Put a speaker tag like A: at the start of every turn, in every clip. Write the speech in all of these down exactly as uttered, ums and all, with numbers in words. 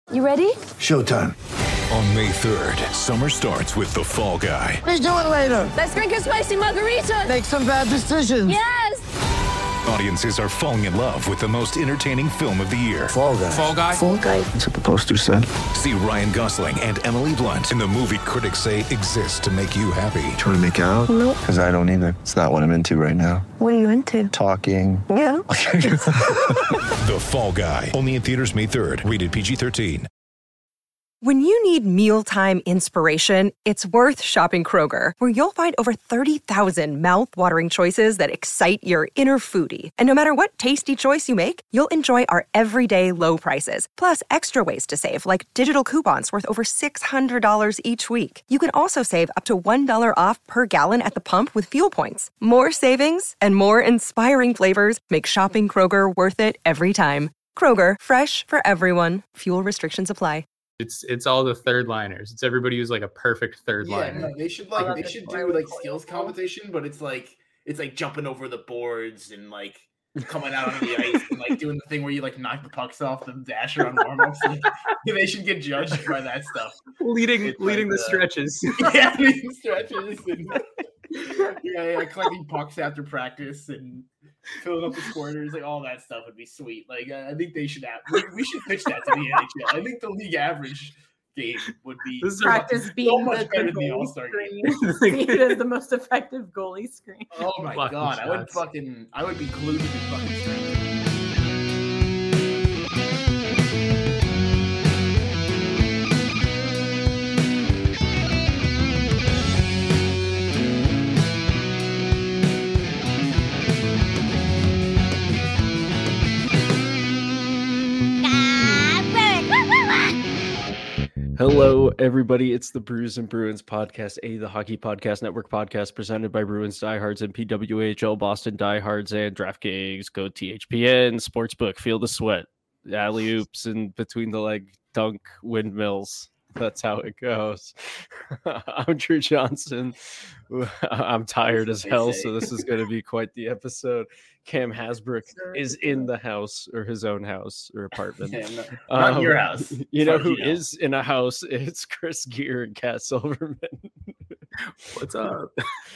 A: You ready?
B: Showtime.
C: On May third, summer starts with The Fall Guy.
B: Let's do it later.
A: Let's drink a spicy margarita.
B: Make some bad decisions.
A: Yes!
C: Audiences are falling in love with the most entertaining film of the year.
B: Fall Guy.
C: Fall Guy?
A: Fall Guy.
B: That's what the poster said.
C: See Ryan Gosling and Emily Blunt in the movie critics say exists to make you happy.
B: Trying to make it out?
A: Nope.
B: Because I don't either. It's not what I'm into right now.
A: What are you into?
B: Talking.
A: Yeah.
C: The Fall Guy. Only in theaters May third. Rated P G thirteen.
D: When you need mealtime inspiration, it's worth shopping Kroger, where you'll find over thirty thousand mouth-watering choices that excite your inner foodie. And no matter what tasty choice you make, you'll enjoy our everyday low prices, plus extra ways to save, like digital coupons worth over six hundred dollars each week. You can also save up to one dollar off per gallon at the pump with fuel points. More savings and more inspiring flavors make shopping Kroger worth it every time. Kroger, fresh for everyone. Fuel restrictions apply.
E: It's it's all the third liners. It's everybody who's like a perfect third
F: Yeah,
E: liner.
F: no, they should like they should do like skills competition, but it's like it's like jumping over the boards and like coming out on the ice and like doing the thing where you like knock the pucks off the dasher on warm-ups. Like, they should get judged by that stuff.
E: Leading
F: It's
E: leading
F: like,
E: the
F: uh,
E: stretches.
F: Yeah, leading stretches and yeah, yeah, collecting pucks after practice and filling up the squirters, like all that stuff would be sweet. Like I think they should have. We, we should pitch that to the N H L. I think the league average game would be
E: This is
G: Practice
F: so
G: being
F: much
G: the,
F: better
G: the
F: than the
G: goalie
F: All-Star game.
G: screen. See it as the most effective goalie screen.
F: Oh my
E: Blocking
F: god, I would
E: shots.
F: fucking, I would be glued to the fucking screen.
H: Hello, everybody. It's the Brews and Bruins podcast, a the Hockey Podcast Network podcast presented by Bruins Diehards and P W H L Boston Diehards and DraftKings. Go T H P N, Sportsbook, Feel the Sweat, alley oops, and between the leg dunk windmills. That's how it goes. I'm Drew Johnson. I'm tired as hell, so this is going to be quite the episode. Cam Hasbrook is in the house, or his own house or apartment.
F: Yeah, not, not
H: Um,
F: your house.
H: You know
F: As far
H: who
F: as you know.
H: is in a house? It's Chris Gear and Kat Silverman.
E: What's up?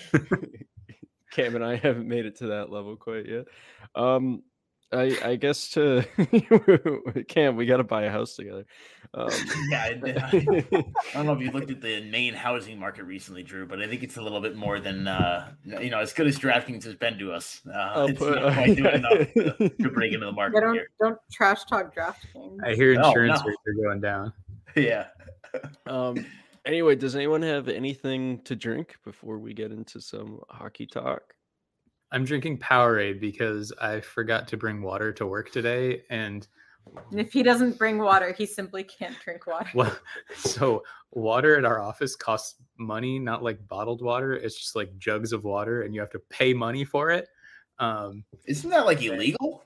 H: Cam and I haven't made it to that level quite yet. Um, I, I guess to Cam, we got to buy a house together. Um,
F: Yeah, I, I, I don't know if you looked at the Maine housing market recently, Drew, but I think it's a little bit more than uh, you know, as good as DraftKings has been to us. Uh,
H: I'll
F: it's
H: put-
F: not quite doing enough to, to break into the
G: Yeah,
F: market
G: don't
F: here.
G: don't trash talk DraftKings.
E: I hear
F: No,
E: insurance
F: no.
E: rates are going down.
F: Yeah.
H: um, anyway, does anyone have anything to drink before we get into some hockey talk?
E: I'm drinking Powerade because I forgot to bring water to work today, and
G: And if he doesn't bring water, he simply can't drink water.
E: well, so water at our office costs money, not like bottled water. It's just like jugs of water, and you have to pay money for it. Um,
F: Isn't that like illegal?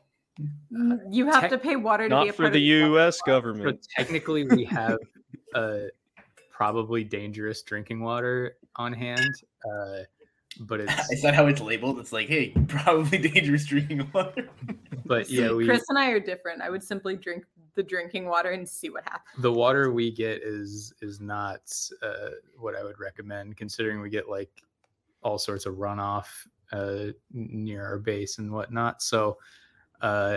G: You have
E: Tech-
G: to pay water to be a
H: Not for
G: part
H: the
G: of
H: U S
E: so
H: government.
E: technically, we have uh, probably dangerous drinking water on hand, uh, but it's
F: Is that how it's labeled? It's like, hey, probably dangerous drinking water.
E: but
G: See,
E: yeah, we
G: Chris and I are different. I would simply drink the drinking water and see what happens.
E: the water we get is is not uh, what I would recommend, considering we get like all sorts of runoff uh, near our base and whatnot. So uh,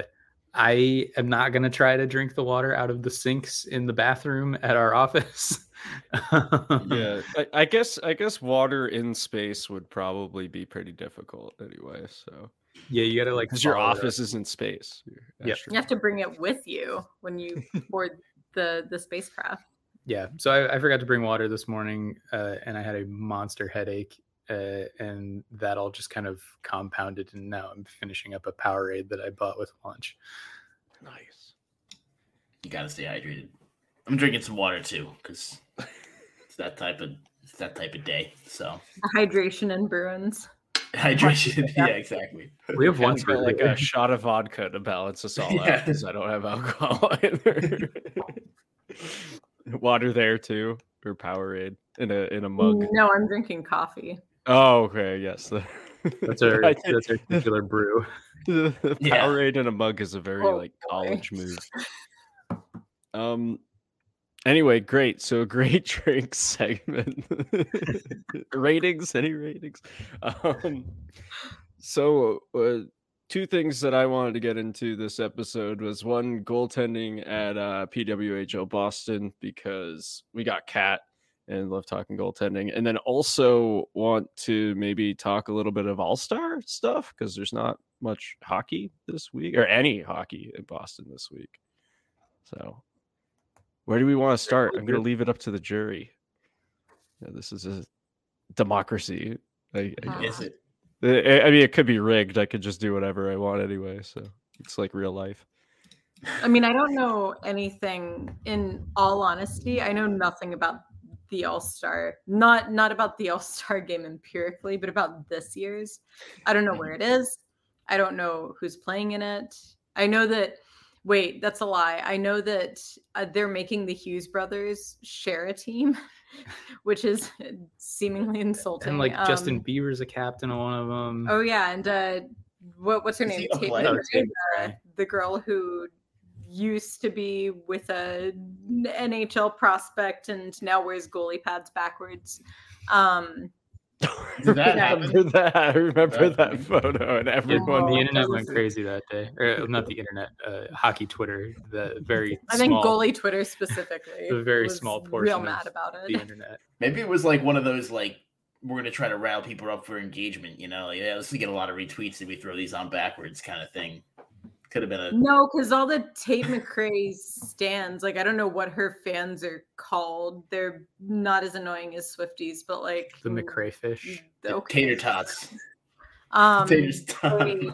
E: I am not going to try to drink the water out of the sinks in the bathroom at our office.
H: Yeah, I, I guess I guess water in space would probably be pretty difficult anyway. So
E: yeah, you got to like
H: because your
E: follow it.
H: office is in space. Your
E: Yep.
H: astronaut-
G: You have to bring it with you when you board the the spacecraft.
E: Yeah, so I, I forgot to bring water this morning, uh, and I had a monster headache, uh, and that all just kind of compounded. And now I'm finishing up a Powerade that I bought with lunch.
H: Nice.
F: You gotta stay hydrated. I'm drinking some water too, because it's that type of it's that type of day. So
G: Hydration and Bruins.
F: hydration. Yeah, exactly.
E: We have one
H: One's got like
E: like
H: a shot of vodka to balance us all out
F: Yeah.
H: because I don't have alcohol either. Water there too, or Powerade in a in a mug.
G: No, I'm drinking coffee.
H: Oh, okay, yes. The,
E: that's our
H: I did-
E: that's our titular brew.
H: the
F: Yeah.
H: Powerade in a mug is a very
G: Oh,
H: like
G: boy.
H: college move. Um, Anyway, great. So great drink segment. Ratings? Any ratings? Um, so uh, two things that I wanted to get into this episode was one, goaltending at uh, P W H L Boston, because we got Cat and love talking goaltending, and then also want to maybe talk a little bit of All-Star stuff because there's not much hockey this week, or any hockey in Boston this week. So where do we want to start? I'm going to leave it up to the jury. Yeah, this is a democracy. I, I,
F: Is it?
H: I mean, it could be rigged. I could just do whatever I want anyway. So it's like real life.
G: I mean, I don't know anything. In all honesty, I know nothing about the All-Star. Not not about the All-Star game empirically, but about this year's. I don't know where it is. I don't know who's playing in it. I know that. Wait, that's a lie. I know that uh, they're making the Hughes brothers share a team, which is seemingly insulting.
E: And like
G: um,
E: Justin Bieber's a captain of one of them.
G: Oh yeah, and uh, what what's her
F: Is
G: name?
F: he a
G: Tate
F: player?
G: McRae,
E: Oh, Tate
G: uh,
E: McRae.
G: the girl who used to be with a N H L prospect and now wears goalie pads backwards. Um,
F: Did that
G: Yeah.
H: I
F: happen?
H: remember that. I remember
F: That-
H: that photo, and
E: Yeah,
H: everyone.
G: Oh,
E: the internet went
G: Jesus.
E: crazy that day. Or not the internet, uh, hockey Twitter, the very
G: I think
E: small,
G: goalie Twitter specifically.
E: a very
G: was
E: small portion
G: Real
E: of
G: mad about
E: the
G: it.
E: internet.
F: Maybe it was like one of those like we're gonna try to rile people up for engagement, you know? Like, yeah, let's get a lot of retweets if we throw these on backwards kind of thing. Could have been a
G: No, because all the Tate McRae stands, like I don't know what her fans are called. They're not as annoying as Swifties, but like
E: The McRae fish.
G: okay.
F: tater tots.
G: Um,
F: Tater tots.
G: they-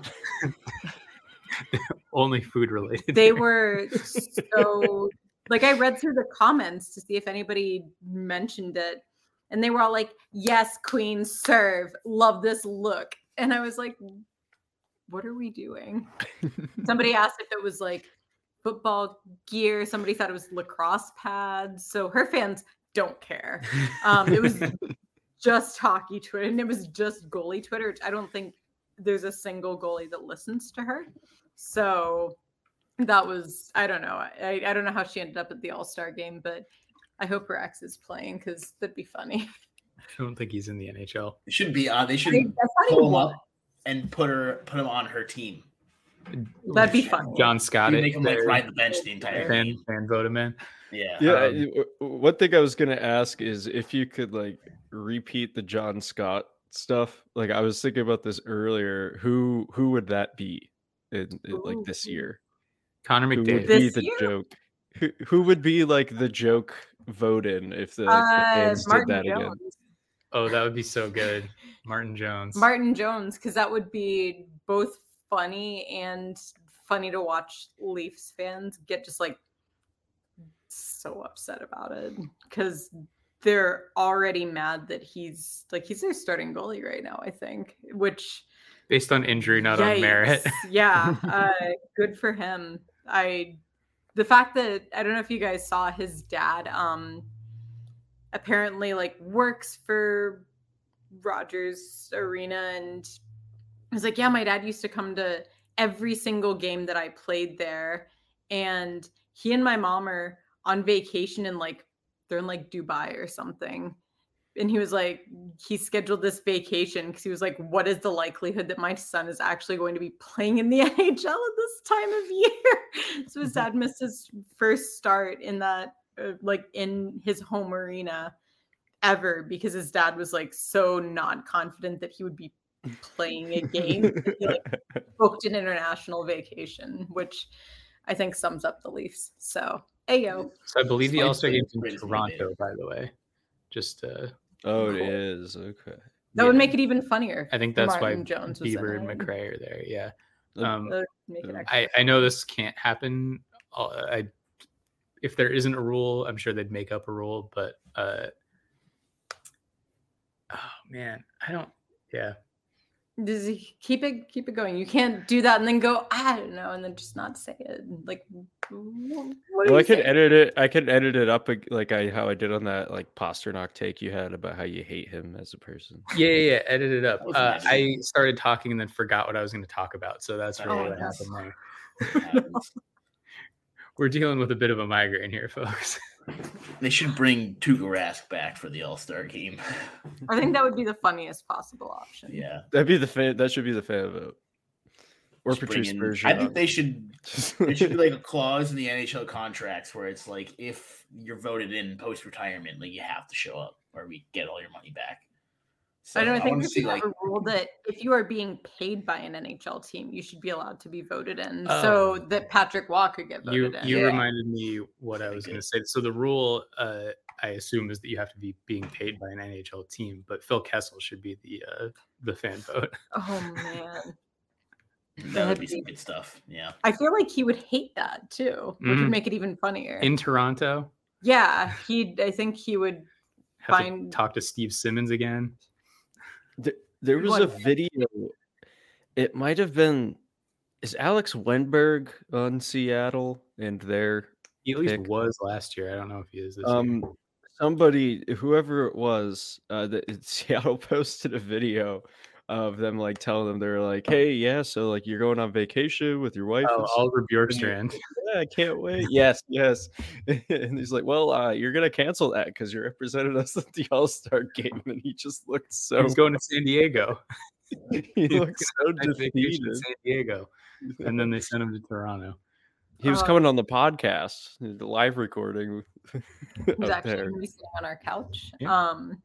E: Only food related.
G: they were so like I read through the comments to see if anybody mentioned it, and they were all like, "Yes, Queen, serve. Love this look." And I was like, "What are we doing?" Somebody asked if it was like football gear. Somebody thought it was lacrosse pads. So her fans don't care. Um, it was just hockey Twitter, and it was just goalie Twitter, which I don't think there's a single goalie that listens to her. So that was, I don't know. I, I don't know how she ended up at the All-Star game, but I hope her ex is playing because that'd be funny.
E: I don't think he's in the N H L.
F: It should be on. They should
G: I mean, that's not
F: pull
G: even
F: him
G: what-
F: up and put her put him on her team.
G: That'd be fun.
E: John Scott,
F: You make him like ride the bench the entire
E: fan,
F: game.
E: fan vote him in.
F: Yeah.
H: Yeah,
E: Um,
H: I- w- one thing I was gonna ask is if you could like repeat the John Scott stuff. Like I was thinking about this earlier. Who who would that be in, in like this year?
E: Connor
H: Who would
E: McDavid.
H: be
G: This
H: the
G: year?
H: joke? Who, who would be like the joke vote in if the, if the
G: Uh,
H: fans did
G: Martin
H: that
G: Jones.
H: again?
E: Oh, that would be so good. Martin Jones.
G: Martin Jones, because that would be both funny and funny to watch Leafs fans get just like so upset about it because they're already mad that he's like he's their starting goalie right now, I think, which
E: Based on injury, not on merit.
G: yikes. Yeah, uh, good for him. I the fact that I don't know if you guys saw his dad um apparently like works for Rogers Arena, and I was like, yeah, my dad used to come to every single game that I played there, and he and my mom are on vacation in like they're in like Dubai or something. And he was like, he scheduled this vacation because he was like, what is the likelihood that my son is actually going to be playing in the N H L at this time of year? So his dad missed his first start in that, uh, like in his home arena ever because his dad was like so not confident that he would be playing a game. He like booked an international vacation, which I think sums up the Leafs. So, ayo.
E: So I believe the
F: Spike's
E: All-Star
F: the
E: game's in
F: greatest
E: Toronto,
F: innovator.
E: by the way. Just uh
H: Oh, it
G: Cool.
H: is okay.
G: That would
E: yeah.
G: make it even funnier.
E: I think that's
G: Martin
E: why
G: Jones was in
E: Bieber and
G: it.
E: McRae are there. Yeah.
H: Uh,
E: Um,
G: That would make it extra
E: I, I know this can't happen. I'll- I if there isn't a rule, I'm sure they'd make up a rule. But uh, oh man, I don't. Yeah,
G: Just keep it keep it going. You can't do that and then go, I don't know, and then just not say it. Like, what do
H: Well, I
G: you
H: could
G: say?
H: edit it. I could edit it up ag- like I how I did on that like Pasternak take you had about how you hate him as a person.
E: yeah, yeah. yeah. Edit it up.
F: That was
E: Uh,
F: nice.
E: I started talking and then forgot what I was going to talk about. So that's really
F: Oh,
E: what
G: yes.
E: happened there. We're dealing with a bit of a migraine here, folks.
F: They should bring Tuukka Rask back for the All-Star game.
G: I think that would be the funniest possible option.
F: Yeah.
H: That'd be the fan. That should be the fan vote. Or
F: Just bring
H: Patrice
F: in-
H: Bergeron.
F: I think they should. There should be like a clause in the N H L contracts where it's like if you're voted in post-retirement, like you have to show up or we get all your money back. So
G: I don't think
F: wanna
G: we
F: see
G: should
F: like
G: have a rule that if you are being paid by an N H L team, you should be allowed to be voted in,
E: Oh.
G: so that Patrick Waugh could get
E: You
G: voted in.
E: you
F: Yeah.
E: reminded me what I was going to say. So the rule, uh, I assume, is that you have to be being paid by an N H L team, but Phil Kessel should be the uh, the fan vote.
G: Oh man,
F: that would be some good stuff. Yeah.
G: I feel like he would hate that too, which
E: Mhm.
G: would make it even funnier.
E: In Toronto,
G: yeah, he. I think he would.
E: have
G: Fine.
E: to talk to Steve Simmons again.
H: Th- There was a
G: What?
H: video. It might have been. Is Alex Wenberg on Seattle and their
E: He at least
H: pick?
E: was last year. I don't know if he is this year.
H: Um, somebody, whoever it was, uh, that Seattle posted a video of them like telling them they're like, "Hey, yeah, so like you're going on vacation with your wife."
E: Oh,
H: and stuff."
E: Oliver Bjorkstrand.
H: Yeah, I can't wait. Yes, yes. And he's like, "Well, uh, you're gonna cancel that because you represented us at the All Star game," and he just looked so.
E: He's going to San Diego.
H: he
E: He's
H: looked so
E: going on vacation
H: defeated.
E: to San Diego, and then they sent him to Toronto.
H: He was
G: Uh,
H: coming on the podcast, the live recording.
G: He was
H: up
G: actually
H: there.
G: gonna be sitting on our couch.
E: Yeah.
G: Um,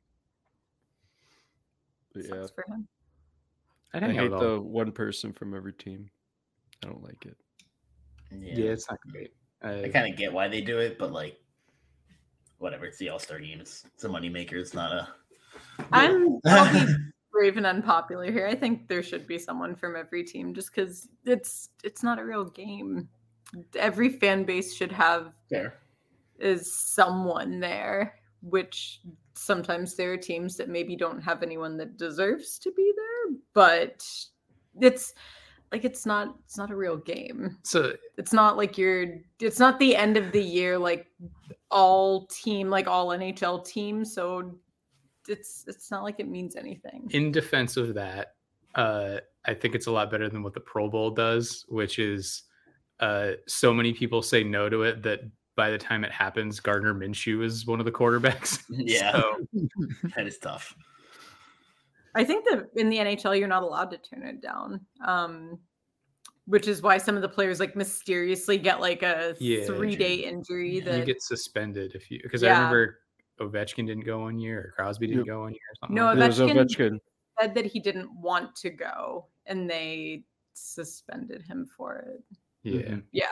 H: But yeah,
G: sucks for him.
E: I
H: I
E: hang out
H: hate
E: with
H: the
E: all-
H: one person from every team. I don't like it.
F: Yeah.
E: Yeah, it's not great.
F: I
E: Uh,
F: kind of get why they do it, but like, whatever. It's the All Star game. It's, it's a moneymaker. It's not a.
G: I'm I'll be brave and unpopular here. I think there should be someone from every team, just because it's it's not a real game. Every fan base should have
F: Fair.
G: is someone there, which sometimes there are teams that maybe don't have anyone that deserves to be there, but it's like it's not it's not a real game.
E: so
G: It's not like you're it's not the end of the year like all team like all N H L teams, so it's it's not like it means anything.
E: in defense of that, uh, I think it's a lot better than what the Pro Bowl does, which is uh, so many people say no to it that by the time it happens, Gardner Minshew is one of the quarterbacks.
F: Yeah.
E: So,
F: That is tough.
G: I think that in the N H L you're not allowed to turn it down. Um which is why some of the players like mysteriously get like a
E: Yeah,
G: three day injury
E: you
G: that
E: get suspended if you because
G: Yeah.
E: I remember Ovechkin didn't go one year or Crosby didn't
H: Yep.
E: go one year or something.
G: No,
E: like
H: It was
G: Ovechkin-
H: Ovechkin.
G: said that he didn't want to go and they suspended him for it.
E: that. Yeah.
G: Yeah.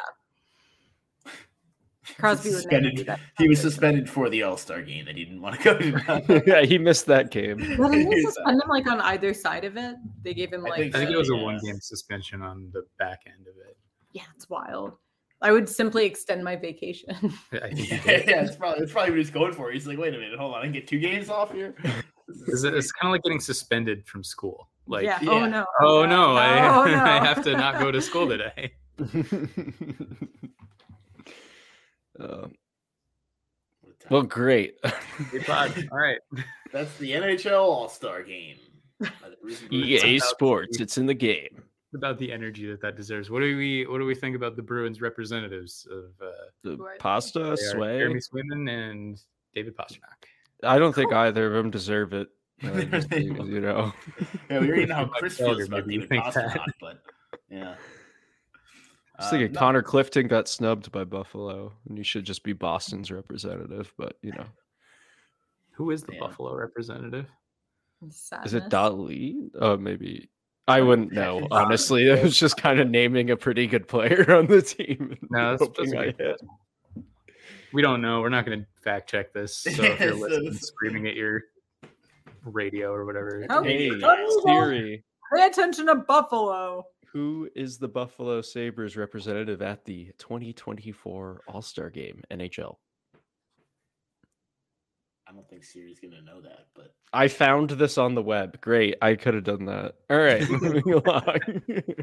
G: Crosby would never do
F: Suspended.
G: that.
F: He was suspended for the All Star game that he didn't want to go to.
H: Yeah, he missed that game.
G: Well, didn't they
F: He's, uh,
G: suspend him like on either side of it? They gave him
F: I
G: like
F: think
E: I think it
F: so,
E: was a
F: yeah.
E: one game suspension on the back end of it.
G: yeah, it's wild. I would simply extend my vacation.
E: I think he
F: yeah,
E: did.
F: it's probably it's probably what he's going for. He's like, wait a minute, hold on, I can get two games off here.
E: It's, it's kind of like getting suspended from school. Like,
G: yeah.
F: yeah.
G: Oh no.
E: oh no, I,
G: Oh, no.
E: I have to not go to school today.
H: Uh, well, great.
E: Good pod. All right.
F: That's the N H L All Star game. by the Bruce and Bruce
H: E A
F: podcast.
H: Sports, it's in the game.
E: About the energy that that deserves. What do we What do we think about the Bruins representatives of uh,
H: The
G: Who are they?
H: pasta,
E: they are
H: sway.
E: Jeremy Swayman and David Pastrnak?
H: I don't think either of them deserve it. Uh, just, you know,
F: Yeah, we already know how
E: Like
F: Chris
E: Felder,
F: feels about
E: maybe you
F: David
E: think
F: Pastrnak,
E: that.
F: but yeah.
H: I was thinking
F: Uh, no,
H: Connor Clifton got snubbed by Buffalo, and he should just be Boston's representative. But you know,
E: Who is the
F: Yeah.
E: Buffalo representative?
H: is
G: Sadness.
H: it Dali? Oh, maybe. I wouldn't know, honestly. I was just kind of naming a pretty good player on the team. and
E: No, that's,
H: hoping
E: that's a
H: I
E: good
H: hit.
E: question. We don't know. We're not going to fact check this. So if you're
F: Yes,
E: listening,
F: yes.
E: screaming at your radio or whatever,
G: Oh,
H: Hey,
G: oh,
H: Siri,
G: Pay attention to Buffalo.
H: who is the Buffalo Sabres representative at the twenty twenty-four All-Star Game, N H L?
F: I don't think Siri's gonna know that, but
H: I found this on the web. Great. I could have done that. All right. Moving along.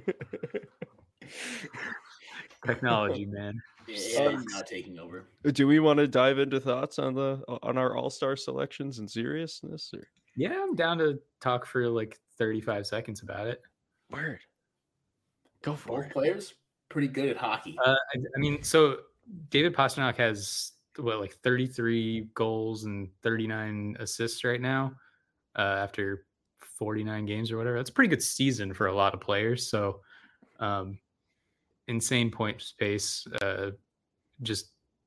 E: technology, man.
F: yeah, he's now taking over.
H: Do we want to dive into thoughts on the on our All-Star selections and seriousness? Or?
E: Yeah, I'm down to talk for like thirty-five seconds about it.
H: Word. Go for
F: Both
H: it.
F: players pretty good at hockey.
E: Uh, I, I mean, so David Pastrnak has what, like thirty-three goals and thirty-nine assists right now uh, after forty-nine games or whatever. That's a pretty good season for a lot of players. So um, insane point space. Uh, just,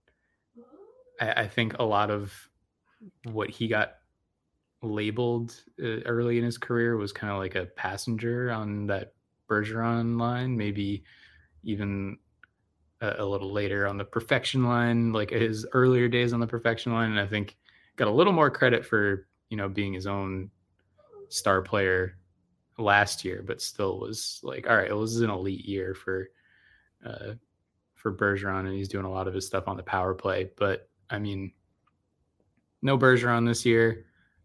E: I, I think a lot of what he got labeled uh, early in his career was kind of like a passenger on that Bergeron line, maybe even a, a little later on the perfection line, like his earlier days on the perfection line. And I think got a little more credit for, you know, being his own star player last year, but still was like, all right, it was an elite year for, uh, for Bergeron, and he's doing a lot of his stuff on the power play. But I mean, no Bergeron this year.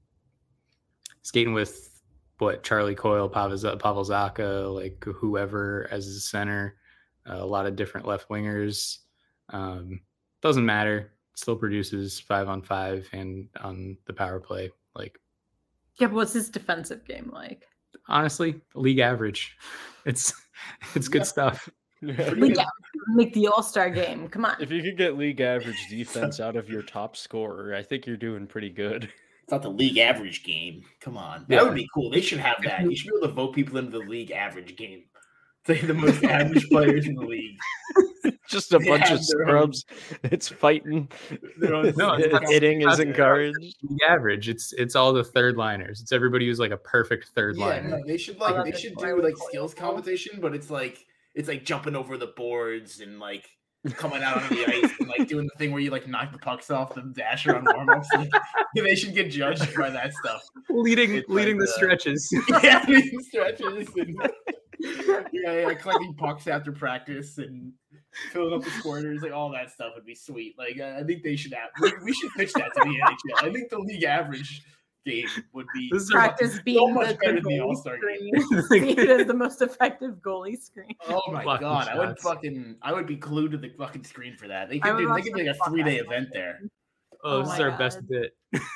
E: Skating with what, Charlie Coyle, Pavel Zacha, like whoever as his center, uh, a lot of different left wingers. Um, doesn't matter. Still produces five on five and on the power play. Like,
G: yeah, but what's his defensive game like?
E: Honestly, league average. It's it's good yeah. stuff.
G: League make the All-Star game. Come on.
H: If you could get league average defense out of your top scorer, I think you're doing pretty good.
F: It's not the league average game. Come on. That yeah. would be cool. They should have that. You should be able to vote people into the league average game. Say the most average players in the league.
H: Just a they bunch of scrubs. Own... It's fighting.
E: Own... No, it's
H: hitting is encouraged.
E: League average. It's it's all the third liners. It's everybody who's like a perfect third
F: yeah,
E: liner.
F: No, they should like oh, they should do like skills competition, but it's like it's like jumping over the boards and like coming out on the ice and like doing the thing where you like knock the pucks off the dasher on warm-ups. Like, they should get judged by that stuff.
E: Leading it's leading like the, the stretches.
F: Yeah, leading stretches and yeah, yeah, collecting pucks after practice and filling up the quarters, like all that stuff would be sweet. Like I think they should have. We, we should pitch that to the N H L. I think the league average game would be
G: this practice so, being
F: so much
G: the,
F: better
G: the
F: than the All-Star
G: game. It is the most effective goalie screen.
F: Oh my
E: fucking
F: god,
E: shots.
F: I would fucking, I would be glued to the fucking screen for that. They could do, they could be like a three day event there.
E: Oh, oh this is our god. best bit.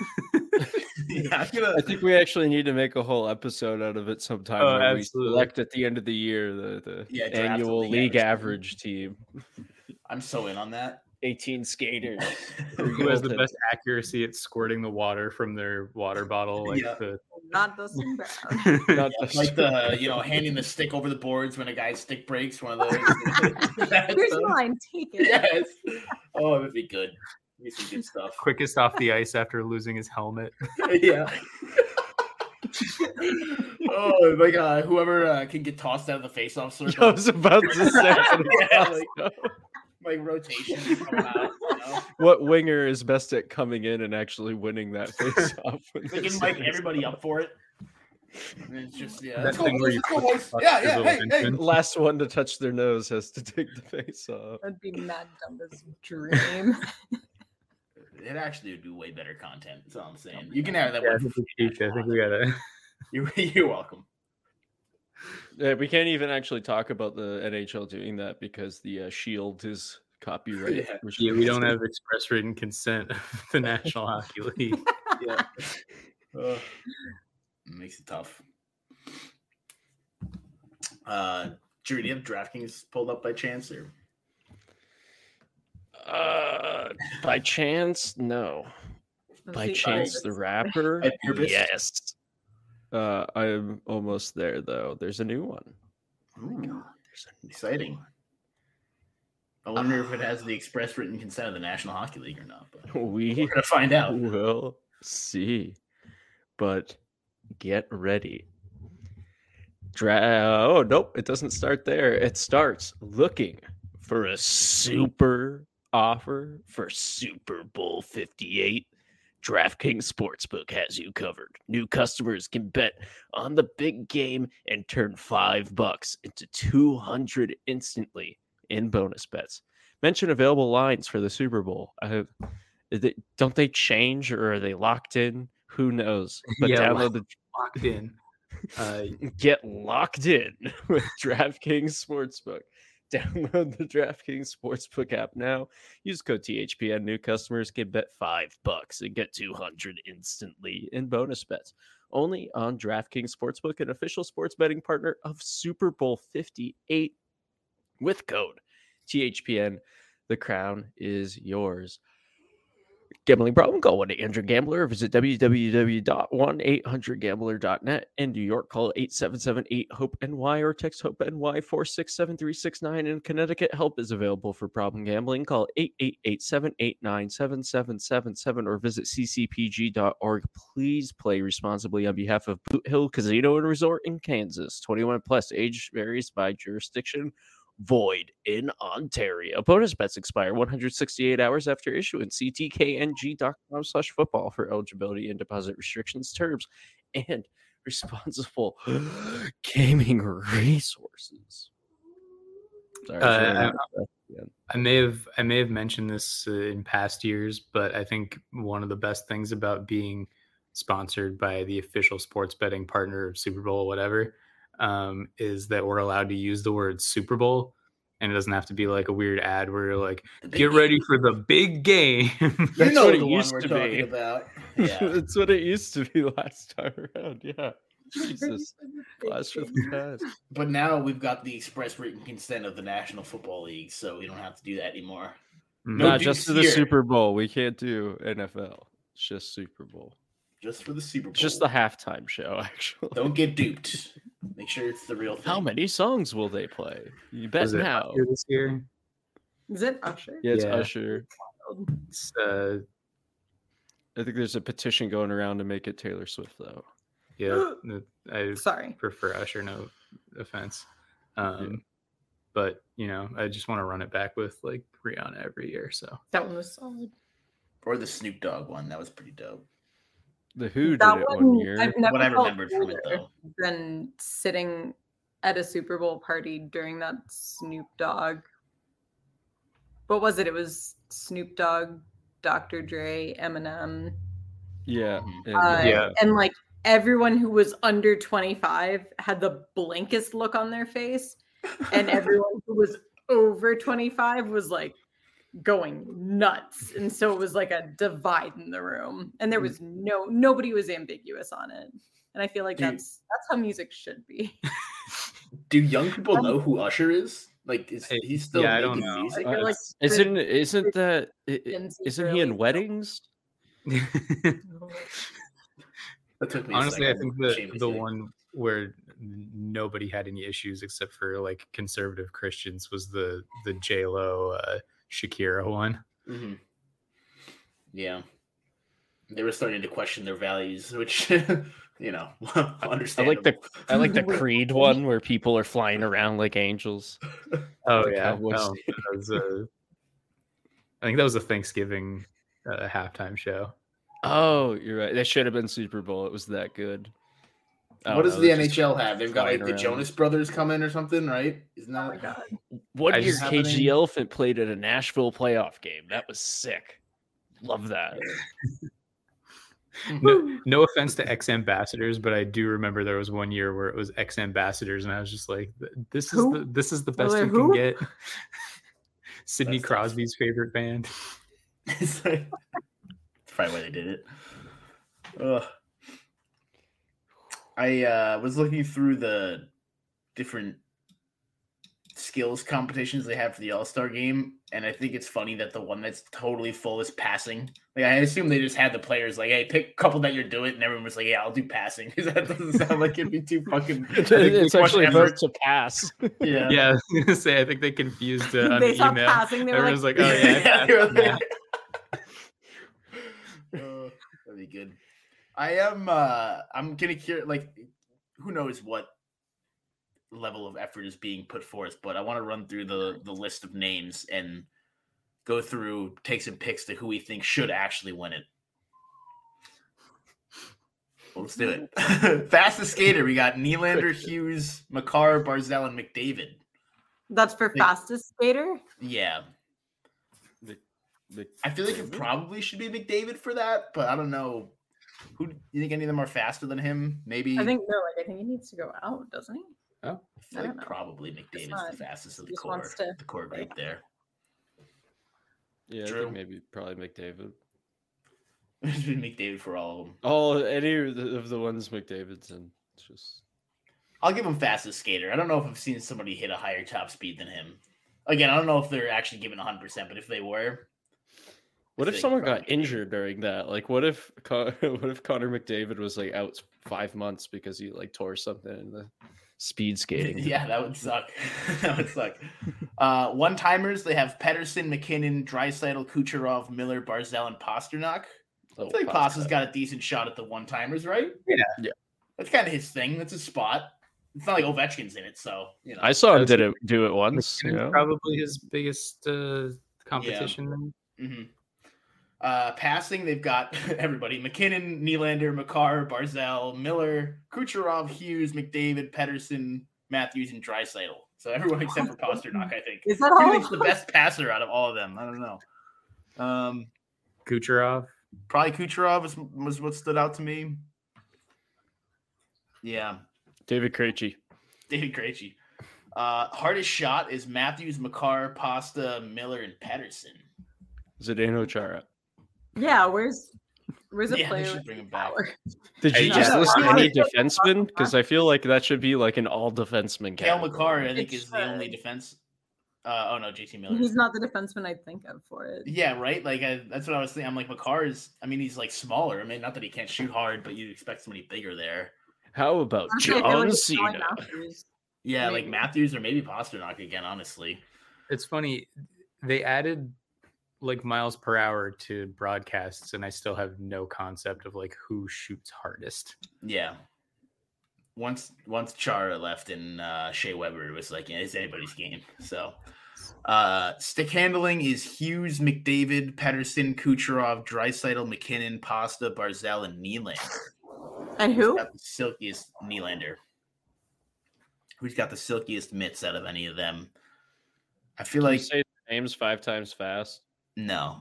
F: Yeah, gonna...
H: I think we actually need to make a whole episode out of it sometime.
E: Oh,
H: when
E: absolutely.
H: We select at the end of the year the, the
F: yeah,
H: annual
F: league,
H: league
F: average,
H: average team.
F: I'm so in on that.
H: eighteen skaters.
E: Who has the best accuracy at squirting the water from their water bottle? Like
F: yeah.
E: the...
G: Not Dustin Brown.
H: Not
F: yeah,
H: the...
F: like the you know handing the stick over the boards when a guy's stick breaks. One of those.
G: Here's
F: stuff.
G: mine. Take it.
F: Yes. Oh, it would be good. Be some good stuff.
E: Quickest off the ice after losing his helmet.
F: Yeah. Oh, like uh, whoever uh, can get tossed out of the face-off circle.
H: I was about to say.
F: Yeah, like, like rotation coming out. You know?
H: What winger is best at coming in and actually winning that face-off?
F: They can mic everybody up for it. And it's just yeah,
E: that thing where you
F: yeah, yeah. Hey, hey.
H: Last one to touch their nose has to take the face off.
G: That'd be Mad Dumba's dream.
F: It actually would be way better content. That's all I'm saying. You can have that
E: yeah,
F: one.
E: I think, we, I think we gotta.
F: You're, you're welcome.
H: Yeah, we can't even actually talk about the N H L doing that because the uh, Shield is copyright.
F: Yeah.
E: yeah, we don't have express written consent of the National Hockey League.
F: Yeah, uh, it makes it tough. Uh, Drew, do you have DraftKings pulled up by chance or?
H: Uh, by chance, no. By Chance the Rapper, yes. Uh, I'm almost there though. There's a new one.
F: Oh, there's an exciting. I wonder uh, if it has the express written consent of the National Hockey League or not. But
H: we
F: we're gonna find out.
H: We'll see. But get ready. Dra- oh nope, it doesn't start there. It starts looking for a super offer for Super Bowl fifty-eight. DraftKings Sportsbook has you covered. New customers can bet on the big game and turn five bucks into two hundred instantly in bonus bets. Mention available lines for the Super Bowl. Uh, they, don't they change or are they locked in? Who knows? But
E: yeah,
H: download the
E: locked in. Uh,
H: Get locked in with DraftKings Sportsbook. Download the DraftKings Sportsbook app now. Use code T H P N. New customers can bet five bucks and get two hundred instantly in bonus bets. Only on DraftKings Sportsbook, an official sports betting partner of Super Bowl fifty-eight. With code T H P N, the crown is yours. Gambling problem? Call one eight hundred gambler or visit w w w dot one eight hundred gambler dot net. In New York, call eight seven seven eight hope N Y or text HOPE-NY four six seven three six nine. In Connecticut, help is available for problem gambling. Call eight eight eight, seven eight nine, seven seven seven seven or visit c c p g dot org. Please play responsibly on behalf of Boot Hill Casino and Resort in Kansas. twenty-one plus, age varies by jurisdiction. Void in Ontario. Bonus bets expire one hundred sixty-eight hours after issuance. C T K N G dot com slash football for eligibility and deposit restrictions, terms, and responsible gaming resources. Sorry,
E: uh, I, I may have I may have mentioned this uh, in past years, but I think one of the best things about being sponsored by the official sports betting partner of Super Bowl, whatever, um, is that we're allowed to use the word Super Bowl, and it doesn't have to be like a weird ad where you're like, get ready for the big game.
F: You
H: That's
F: know
H: what
F: the
H: it
F: one
H: used
F: we're
H: to
F: talking
H: be.
F: about. Yeah.
H: That's what it used to be last time around. Yeah. Jesus. Blast from the past.
F: But now we've got the express written consent of the National Football League, so we don't have to do that anymore. No
H: Not just
F: dukes
H: for the
F: here.
H: Super Bowl. We can't do N F L. It's just Super Bowl.
F: Just for the Super Bowl.
H: It's just the halftime show, actually.
F: Don't get duped. Make sure it's the real thing.
H: How many songs will they play? You bet
E: Was it
H: now.
E: Usher this year?
G: Is it Usher?
H: Yeah, it's
E: Yeah.
H: Usher.
E: It's, uh,
H: I think there's a petition going around to make it Taylor Swift, though.
E: yeah, I
G: Sorry.
E: prefer Usher. No offense, um, but you know, I just want to run it back with like Rihanna every year. So
G: That one was solid.
F: Or the Snoop Dogg one. That was pretty dope.
H: The Who did
G: That
H: it
G: one,
H: one year.
G: I've never
F: What I
G: felt
F: remembered from it,
G: cooler
F: though.
G: than sitting at a Super Bowl party during that Snoop Dogg. What was it? It was Snoop Dogg, Doctor Dre, Eminem.
H: Yeah.
F: Mhm.
H: and-
G: Uh,
E: Yeah.
G: And like everyone who was under twenty-five had the blankest look on their face. And everyone who was over twenty-five was like going nuts. And so it was like a divide in the room. And there was no, nobody was ambiguous on it. And I feel like
F: Dude.
G: that's that's how music should be.
F: Do young people know who Usher is? Like, is
E: Hey,
F: he's still
E: yeah, I don't
F: making
E: know.
F: music?
G: I feel like
H: Isn't isn't that i- i-
G: Gen Z
H: isn't he in
G: girly
H: weddings?
F: That took me a
E: honestly, I
F: second.
E: think the
F: Shame to
E: the
F: say.
E: one where nobody had any issues except for like conservative Christians was the the J Lo uh, Shakira one.
F: Mhm. Yeah. They were starting to question their values, which, you know,
H: I
F: understandable.
H: like the I like the Creed one where people are flying around like angels.
E: Oh
H: The
E: yeah,
H: Cowboys.
E: no, that was a, I think that was a Thanksgiving uh, halftime show.
H: Oh, you're right. That should have been Super Bowl. It was that good. I
F: What
H: don't
F: does
H: know,
F: the
H: they're
F: N
H: just
F: H L have? They've got like
H: flying
F: the
H: around.
F: Jonas Brothers coming or something, right? Isn't
G: Oh
F: that?
G: my god.
H: What
E: I
H: year
E: just-
H: K G Elephant played at a Nashville playoff game? That was sick. Love that.
E: No, no offense to ex ambassadors, but I do remember there was one year where it was ex ambassadors, and I was just like, "This is
G: Who?
E: the this is the best
G: there
E: you can
G: who?
E: get." Sidney
F: That's tough.
E: Crosby's favorite band.
F: It's like- That's probably why they did it. Ugh. I uh, was looking through the different skills competitions they have for the All-Star game, and I think it's funny that the one that's totally full is passing. Like, I assume they just had the players like, "Hey, pick a couple that you're doing," and everyone was like, "Yeah, I'll do passing," because that doesn't sound like it'd be too fucking.
H: It's,
F: I think
H: it's
F: too much
H: actually
F: effort.
H: about to pass.
F: Yeah.
E: Yeah, I was gonna say I think they confused uh, on
G: They
E: the
G: saw
E: email.
G: passing, they were
E: Everyone's
G: like,
E: like, "Oh yeah,
F: Yeah, they were
E: yeah."
F: like- Uh, that'd be good. I am. uh I'm gonna cure. Like, who knows what level of effort is being put forth, but I want to run through the the list of names and go through, take some picks to who we think should actually win it. Well, let's do it. Fastest skater, we got Nylander, Hughes, Makar, Barzell, and McDavid.
G: That's for
F: Like-
G: fastest skater?
F: Yeah,
H: The- the-
F: I feel like it probably should be McDavid for that, but I don't know. Who you think any of them are faster than him? Maybe
G: I think no, like I think he needs to go out, doesn't he?
F: I feel
G: I don't
F: like
G: know.
F: probably McDavid's
G: not-
F: the fastest of the
G: just
F: core,
G: wants to
F: the core
G: play.
F: group there.
H: Yeah, I
F: Drew?
H: think maybe probably McDavid.
F: McDavid for all of them.
H: Oh, any of the, of the ones McDavid's in. It's just
F: I'll give him fastest skater. I don't know if I've seen somebody hit a higher top speed than him. Again, I don't know if they're actually giving one hundred percent, but if they were,
H: What
F: I
H: if
F: feel
H: someone
F: like
H: got
F: probably-
H: injured during that? Like, what if Con- what if Connor McDavid was like out five months because he like tore something in the speed skating?
F: Yeah, that would suck. That would suck. Uh, one timers, they have Pedersen, McKinnon, Draisaitl, Kucherov, Miller, Barzell, and Pasternak. I
H: Oh,
F: feel like
H: Pasternak.
F: Pasta's got a decent shot at the one timers, right?
E: Yeah.
H: Yeah.
F: That's kind of his thing. That's his spot. It's not like Ovechkin's in it, so you know.
H: I saw him
E: That's
H: did
E: a-
H: it do it once. You
E: McKinnon's
H: know?
E: probably his biggest uh, competition.
F: hmm Uh, passing, they've got everybody: McKinnon, Nylander, Makar, Barzell, Miller, Kucherov, Hughes, McDavid, Pedersen, Matthews, and Draisaitl. So everyone except for Pasternak, I think.
G: Is that
F: Who
G: all?
F: thinks the best passer out of all of them? I don't know. Um,
E: Kucherov.
F: probably Kucherov was, was what stood out to me. Yeah,
H: David Krejci.
F: David Krejci. Uh, hardest shot is Matthews, Makar, Pasta, Miller, and Pedersen.
H: Zdeno Chara.
G: Yeah, where's where's a
F: Yeah, they
G: player
F: should
G: with
F: bring him back.
G: power?
H: Did
E: Hey,
H: you
E: yeah.
H: just list
G: Yeah.
H: any defenseman? Because I feel like that should be like an all defenseman
F: Kale
H: category.
F: Makar, I think,
G: It
F: is the only
G: should.
F: defense. Uh, oh no, J T Miller.
G: He's not the defenseman I'd think of for it.
F: Yeah, right. Like I, that's what I was thinking. I'm like Makar is. I mean, he's like smaller. I mean, not that he can't shoot hard, but you'd expect somebody bigger there.
H: How about
G: Honestly, I feel
H: John
G: like it's Colin
H: Cena?
G: Matthews.
F: Yeah, like
G: Maybe.
F: Matthews or maybe Pasternak again. Honestly,
E: It's funny. They added like miles per hour to broadcasts, and I still have no concept of like who shoots hardest.
F: yeah. Once once Chara left and uh, Shea Weber, it was like, yeah, it's anybody's game. So, uh, stick handling is Hughes, McDavid, Pedersen, Kucherov, Draisaitl, McKinnon, Pasta, Barzell, and Nylander.
G: And
F: Who's
G: who?
F: got the silkiest Nylander? Who's got the silkiest mitts out of any of them? I feel
H: Can you
F: like
H: say the names five times fast.
F: no.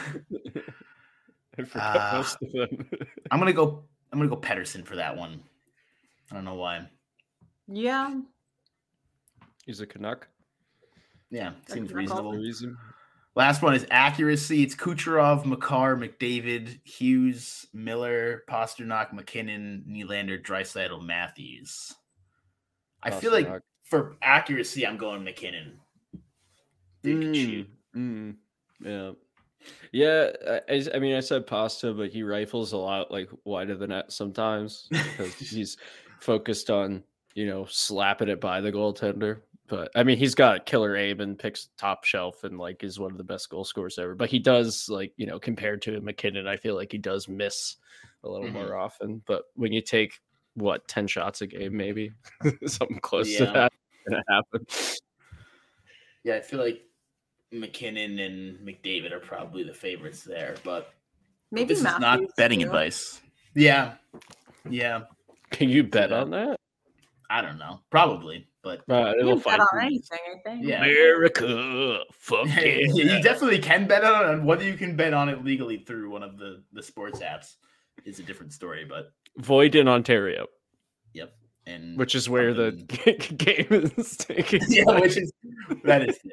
H: I forgot
F: Ah.
H: most of them.
F: I'm gonna go. I'm gonna go Pedersen for that one. I don't know why.
G: Yeah.
H: He's a Canuck.
F: Yeah, seems
G: Canuck
F: reasonable.
G: also.
H: Reason.
F: Last one is accuracy. It's Kucherov, Makar, McDavid, Hughes, Miller, Pasternak, McKinnon, Nylander, Draisaitl, Matthews. I feel like
H: Pasternak.
F: for accuracy, I'm going McKinnon. Dude can shoot.
H: Mm, yeah. Yeah, I, I- I mean, I said Pasta, but he rifles a lot like wide of the net sometimes because he's focused on, you know, slapping it by the goaltender. But I mean, he's got killer aim and picks top shelf and like is one of the best goal scorers ever. But he does, like, you know, compared to McKinnon, I feel like he does miss a little
F: Mhm.
H: more often. But when you take what ten shots a game, maybe something close to
F: Yeah.
H: that gonna happen.
F: Yeah, I feel like McKinnon and McDavid are probably the favorites there, but
G: Maybe
F: this is
G: Matthews.
F: not betting
G: too.
F: advice. Yeah, yeah.
H: Can you bet
F: that.
H: on that?
F: I don't know, probably, but
H: Uh,
G: You
H: we'll
G: can bet
H: find
G: on anything, I think.
F: Yeah.
H: America, fuck yeah.
F: you definitely can bet on it. And whether you can bet on it legally through one of the the sports apps is a different story. But
H: Void in Ontario,
F: yep, and
H: which is where the
F: something-
H: game is taking
F: yeah,
H: place.
F: which is that is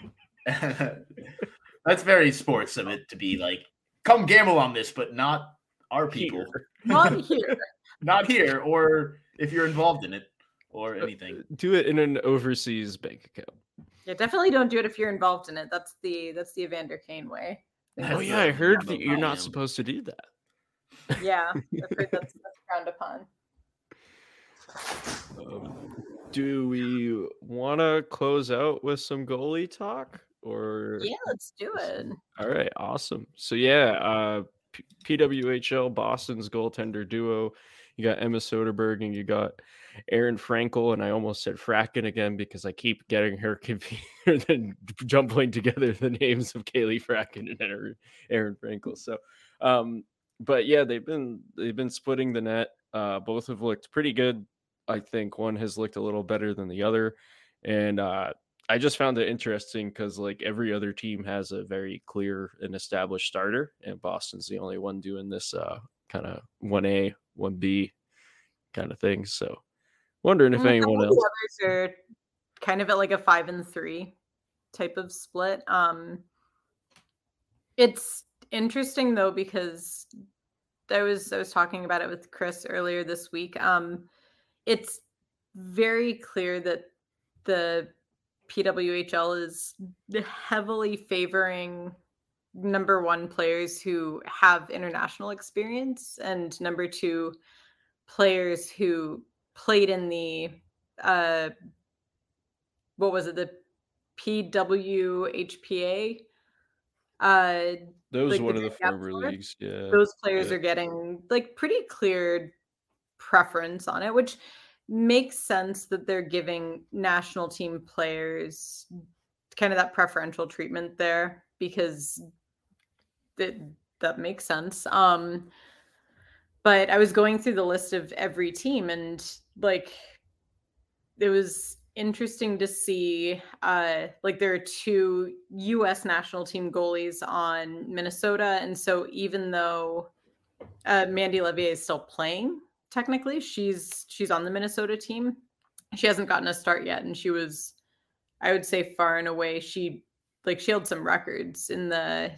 F: that's very sports of it to be like, come gamble on this, but not our people,
G: Not here.
F: not here, or if you're involved in it or anything.
H: Do it in an overseas bank account.
G: Yeah, definitely don't do it if you're involved in it. That's the that's the Evander Kane way. I think
H: Oh
F: That's
H: yeah, I
F: the
H: heard
F: Rambo
H: that you're not
F: Premium.
H: supposed to do that.
G: that's- Yeah, I've heard that's, that's frowned upon.
H: Um, do we want to close out with some goalie talk, or
G: Yeah, let's do it.
H: all right, awesome. So yeah, uh, P- PWHL Boston's goaltender duo. You got Emma Soderberg and you got Aaron Frankel, and I almost said Fracken again because I keep getting her confused and jumbling together the names of Kaylee Fracken and Aaron, Aaron Frankel. So, um, but yeah, they've been they've been splitting the net. Uh, both have looked pretty good. I think one has looked a little better than the other, and uh, I just found it interesting because like every other team has a very clear and established starter, and Boston's the only one doing this uh, kind of one A, one B kind of thing. So wondering if
G: Mm,
H: anyone
G: some of
H: else.
G: the others are kind of at like a five and three type of split. Um, it's interesting though because I was I was talking about it with Chris earlier this week. Um, it's very clear that the P W H L is heavily favoring number one, players who have international experience, and number two, players who played in the uh, what was it, the P W H P A? Uh,
H: That was
G: like
H: one
G: the
H: of the
G: Big Gap
H: former
G: Tour.
H: leagues. Yeah.
G: Those players
H: Yeah.
G: are getting like pretty clear preference on it, which makes sense that they're giving national team players kind of that preferential treatment there, because that that makes sense. Um, but I was going through the list of every team, and like it was interesting to see uh like there are two U S national team goalies on Minnesota, and so even though uh Mandy Levier is still playing, technically she's she's on the Minnesota team, she hasn't gotten a start yet, and she was, I would say, far and away, she like she held some records in the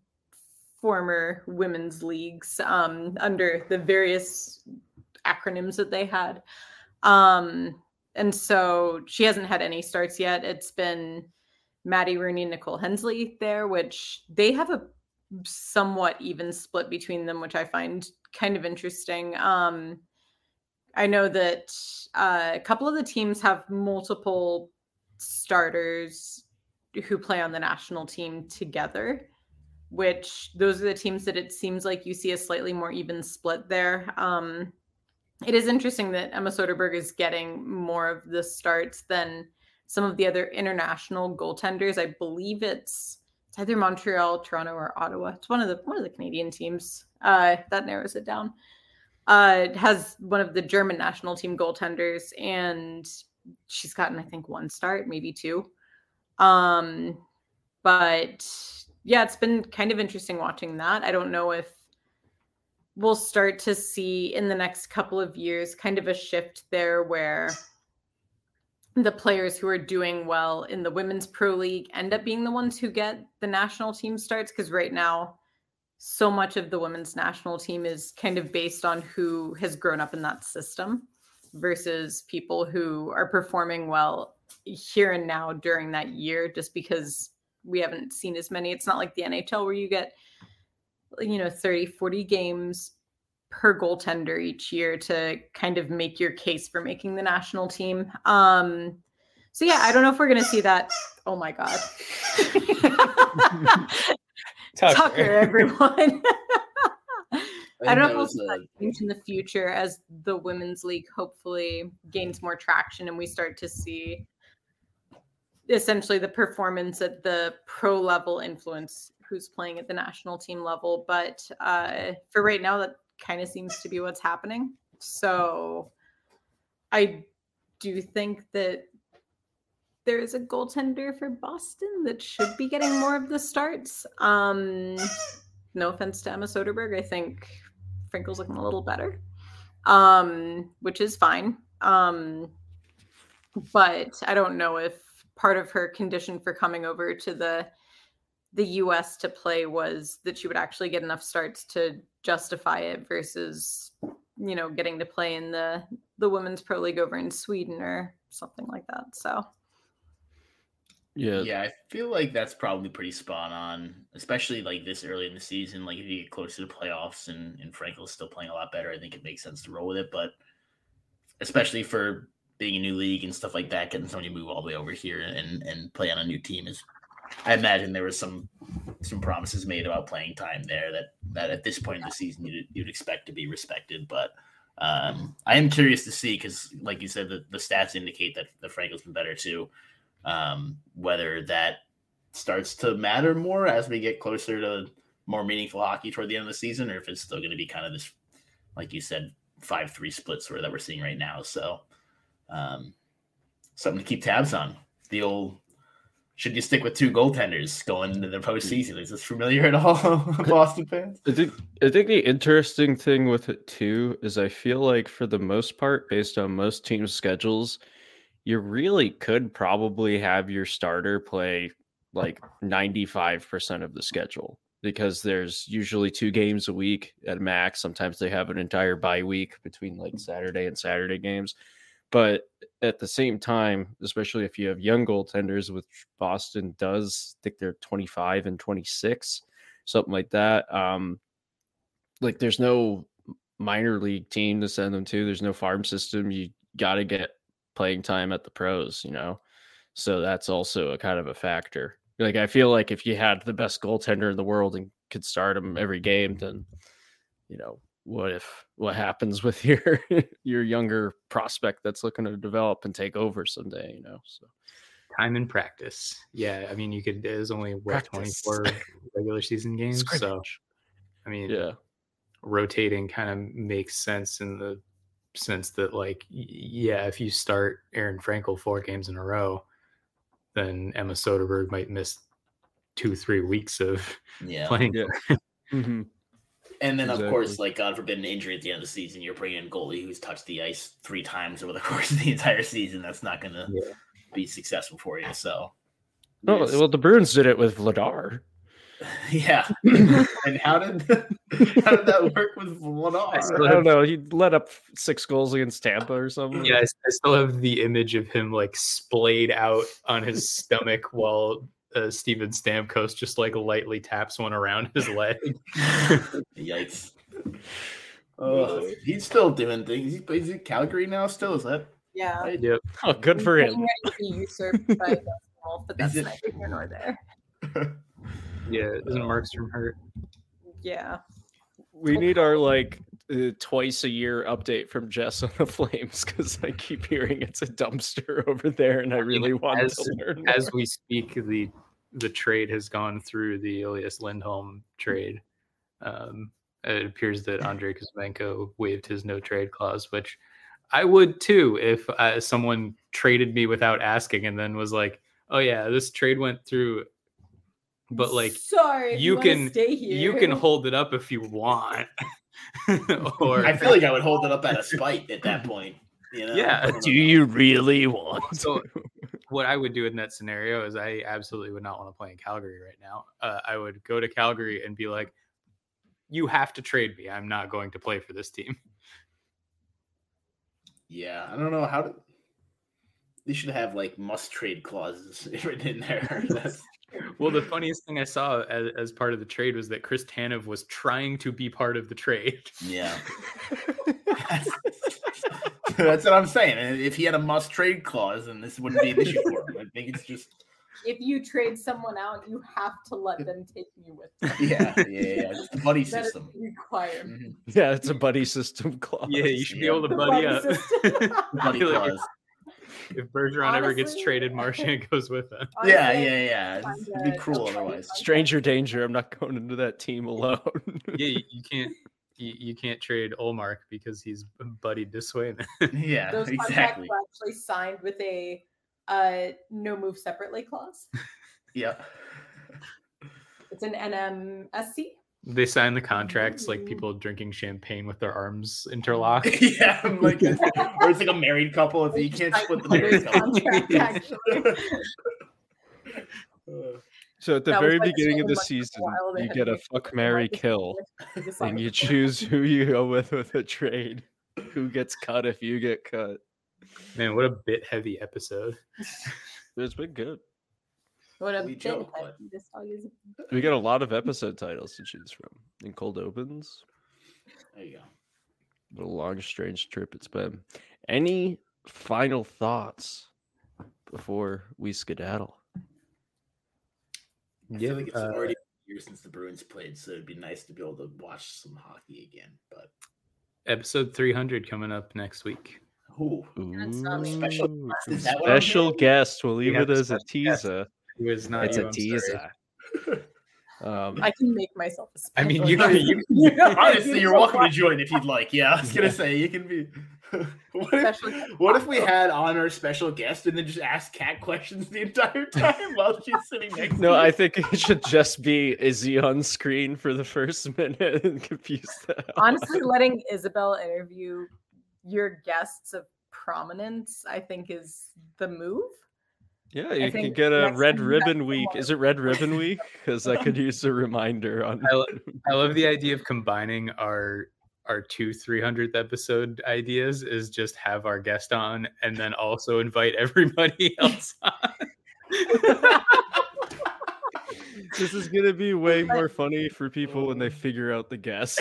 G: former women's leagues um under the various acronyms that they had. Um And so she hasn't had any starts yet. It's been Maddie Rooney, Nicole Hensley there, which they have a somewhat even split between them, which I find kind of interesting. Um, I know that uh, a couple of the teams have multiple starters who play on the national team together, which those are the teams that it seems like you see a slightly more even split there. Um, It is interesting that Emma Soderberg is getting more of the starts than some of the other international goaltenders. I believe it's, it's either Montreal, Toronto, or Ottawa. It's one of the one of the Canadian teams. Uh, that narrows it down. Uh, it has one of the German national team goaltenders, and she's gotten, I think, one start, maybe two. Um, but yeah, it's been kind of interesting watching that. I don't know if we'll start to see in the next couple of years kind of a shift there where the players who are doing well in the Women's Pro League end up being the ones who get the national team starts. Because right now, so much of the women's national team is kind of based on who has grown up in that system versus people who are performing well here and now during that year, just because we haven't seen as many. It's not like the N H L where you get, you know, thirty, forty games per goaltender each year to kind of make your case for making the national team. Um, so yeah, I don't know if we're going to see that. Oh my God. Tucker. Tucker, everyone. I, I don't know if we'll see that change in the future as the women's league hopefully gains more traction and we start to see essentially the performance at the pro level influence who's playing at the national team level. But uh, for right now, that kind of seems to be what's happening. So I do think that there's a goaltender for Boston that should be getting more of the starts. Um, no offense to Emma Soderberg. I think Frankel's looking a little better, um, which is fine. Um, but I don't know if part of her condition for coming over to the the U S to play was that she would actually get enough starts to justify it versus, you know, getting to play in the, the Women's Pro League over in Sweden or something like that. So,
H: yeah.
F: Yeah, I feel like that's probably pretty spot on, especially like this early in the season. Like if you get closer to playoffs and, and Frankel's still playing a lot better, I think it makes sense to roll with it. But especially for being a new league and stuff like that, getting somebody to move all the way over here and, and play on a new team is, I imagine there was some some promises made about playing time there that, that at this point in the season you'd, you'd expect to be respected. But um, I am curious to see, because like you said, the, the stats indicate that the Frankel's been better too. Um, whether that starts to matter more as we get closer to more meaningful hockey toward the end of the season, or if it's still going to be kind of this, like you said, five three split sort of that we're seeing right now. So um, something to keep tabs on. The old, should you stick with two goaltenders going into the postseason? Is this familiar at all, Boston fans?
H: I think I think the interesting thing with it too is I feel like for the most part, based on most teams' schedules, you really could probably have your starter play like ninety-five percent of the schedule, because there's usually two games a week at max. Sometimes they have an entire bye week between like Saturday and Saturday games. But at the same time, especially if you have young goaltenders, which Boston does, I think they're twenty-five and twenty-six. something like that. Um, like there's no minor league team to send them to. There's no farm system. You got to get playing time at the pros, you know? So that's also a kind of a factor. Like, I feel like if you had the best goaltender in the world and could start him every game, then, you know, what if, what happens with your, your younger prospect that's looking to develop and take over someday, you know? So
E: time and practice. Yeah. I mean, you could, there's only what,
H: Practice.
E: twenty-four regular season games. So,
H: Scrimmage.
E: I mean,
H: Yeah.
E: rotating kind of makes sense in the sense that, like, y- yeah, if you start Aaron Frankel four games in a row, then Emma Soderberg might miss two, three weeks of
I: Yeah.
E: playing.
H: Yeah. Mm-hmm.
I: And then,
H: Exactly.
I: of course, like, God forbid an injury at the end of the season, you're bringing in a goalie who's touched the ice three times over the course of the entire season. That's not going to
E: Yeah.
I: be successful for you. So,
H: Oh,
I: there's-
H: well, the Bruins did it with Vladar.
I: yeah.
F: And how did how did that work with
H: I
F: Vladar?
H: don't know. He let up six goals against Tampa or something.
E: Yeah, I, I still have the image of him like splayed out on his stomach while uh, Steven Stamkos just like lightly taps one around his leg.
I: Yikes.
F: Uh, he's still doing things. He's, he's in Calgary now. Still, is that
G: Yeah.
F: right?
E: Yep.
H: Oh, good for
G: Getting
H: him.
G: ready to be usurped by Dustin Wolf, but that's
F: Is it-
G: neither here nor there.
E: Yeah. Isn't Markstrom hurt?
G: Yeah.
H: We need our like uh, twice a year update from Jess on the Flames because I keep hearing it's a dumpster over there, and I really want
E: as,
H: to learn.
E: as we speak, the the trade has gone through the Elias Lindholm trade. Um, it appears that Andrei Kuzmenko waived his no trade clause, which I would too if uh, someone traded me without asking and then was like, "Oh yeah, this trade went through." But like,
G: sorry, if
E: you
G: wanna
E: can
G: stay here.
E: you can hold it up if you want. Or
I: I feel like I would hold it up out of spite at that point. You know?
E: Yeah.
I: I don't
H: Do
I: know.
H: you really want?
E: So what I would do in that scenario is I absolutely would not want to play in Calgary right now. Uh, I would go to Calgary and be like, you have to trade me. I'm not going to play for this team.
I: Yeah, I don't know how to. They should have like must trade clauses written in there. That's...
E: Well, the funniest thing I saw as, as part of the trade was that Chris Tanev was trying to be part of the trade.
I: Yeah. That's what I'm saying. And if he had a must trade clause, then this wouldn't be an issue for him. I think it's just
G: If you trade someone out, you have to let them take you with them.
I: yeah, yeah, yeah. It's the buddy
G: That is
I: system.
G: required.
I: Mhm.
H: Yeah, it's a buddy system clause.
E: Yeah, you should be
I: Yeah.
E: able to buddy up.
G: Buddy
I: Buddy
E: Like,
I: clause.
E: if Bergeron ever gets
G: Honestly-
E: traded, Marchand goes with him.
I: Yeah,
G: Honestly,
I: yeah, yeah.
G: find
I: It'd be
G: a-
I: cruel
G: a-
I: otherwise.
H: Stranger danger. I'm not going into that team alone.
E: Yeah, you, you can't you, you can't trade Olmark because he's buddied this way.
I: Yeah,
G: Those contracts
I: exactly.
G: were actually signed with a uh, no move separately clause.
I: Yeah.
G: It's an N M S C.
E: They sign the contracts like people drinking champagne with their arms interlocked.
I: Yeah, I'm like, or it's like a married couple. It's, you can't split the married couple.
G: Contract, actually.
H: So at the
G: That was
H: very
G: like
H: beginning of
G: so
H: the
G: much
H: season,
G: while they
H: you
G: had
H: get a
G: made
H: fuck,
G: the
H: marry,
G: market
H: kill,
G: with-
H: and you choose who you go with with a trade. Who gets cut if you get cut?
E: Man, what a bit heavy episode.
H: It's been good.
G: What a
I: We
G: bit
I: joke,
G: heavy
I: but-
G: this dog is.
H: We got a lot of episode titles to choose from. In cold opens,
I: There you go.
H: what a long, strange trip it's been. Any final thoughts before we skedaddle?
I: I
E: Yeah,
I: feel like it's
E: uh,
I: already a year since the Bruins played, so it'd be nice to be able to watch some hockey again. But
E: episode three hundred coming up next week.
I: ooh,
G: That's not
H: Ooh,
I: special guest. Is that what I'm
H: special
I: hearing?
H: guest. We'll leave
E: We have
H: it
E: a
H: as a
E: special guest.
H: teaser.
E: It was not
H: It's
E: you,
H: a
E: I'm sorry.
H: teaser. Um,
G: I can make myself a
E: I mean,
G: special
E: you
G: guest.
E: can- you
G: You know,
I: Honestly, you're
G: so
I: welcome to
G: much.
I: join if you'd like. Yeah, I was gonna say you can be. What if,
G: Special guest.
I: what if we had on our special guest and then just ask Kat questions the entire time while she's sitting next to
H: no,
I: you?
H: I think it should just be is he on screen for the first minute and confuse that.
G: Honestly, letting Isabel interview your guests of prominence, I think, is the move.
H: Yeah, you can
G: think
H: get a
G: next
H: red
G: time you have
H: ribbon week.
G: someone-
H: Is it red ribbon week? Because I could use a reminder on.
E: I, lo- I love the idea of combining our our two three hundredth episode ideas is just have our guest on and then also invite everybody else on.
H: This is gonna be way more funny for people when they figure out the guest.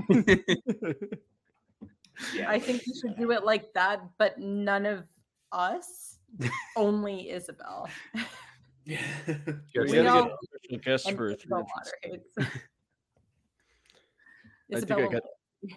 G: I think you should do it like that, but none of us, only Isabel.
H: Yeah,
G: We
H: we gotta
G: know-
H: get a special guest
G: and
H: for
G: Isabel
H: three hundred.
G: moderates.
H: I think
G: Isabel
H: I got.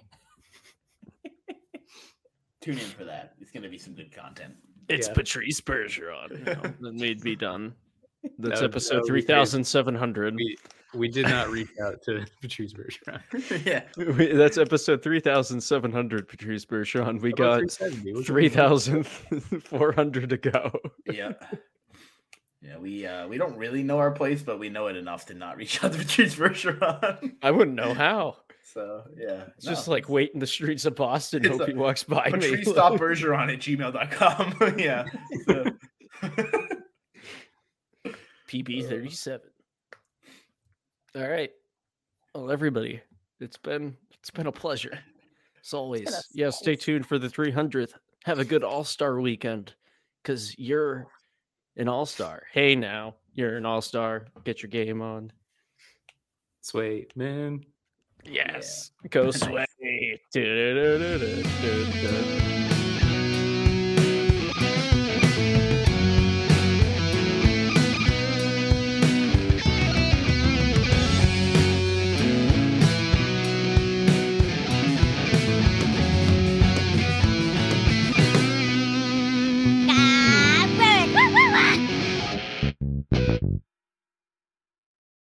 I: Tune in for that. It's going to be some good content.
H: It's
E: Yeah.
H: Patrice Bergeron. You know, that made me done. That's
E: That would- that
H: episode
E: would be
H: three
E: great.
H: thousand seven hundred.
E: We we did not reach out to Patrice Bergeron.
I: Yeah.
H: That's episode three thousand seven hundred. Patrice Bergeron. We
E: How about
H: got
E: three seventy? What's
H: three
E: going on?
H: thousand four hundred to go.
I: Yeah. Yeah, we uh we don't really know our place, but we know it enough to not reach out to Patrice Bergeron.
H: I wouldn't know how.
I: So yeah.
H: It's just like wait in the streets of Boston,
I: It's
H: hope
I: a-
H: he walks by me.
I: Patrice stop Bergeron at gmail dot com. Yeah. So-
H: P B thirty-seven. All right. Well, everybody, it's been it's been a pleasure. As always.
G: a
H: Yeah, stay tuned for the three hundredth. Have a good all-star weekend because you're an all-star. Hey now, you're an all-star. Get your game on.
E: Sway, man.
H: Yes. Go sway. Du-du-du-du-du-du-du.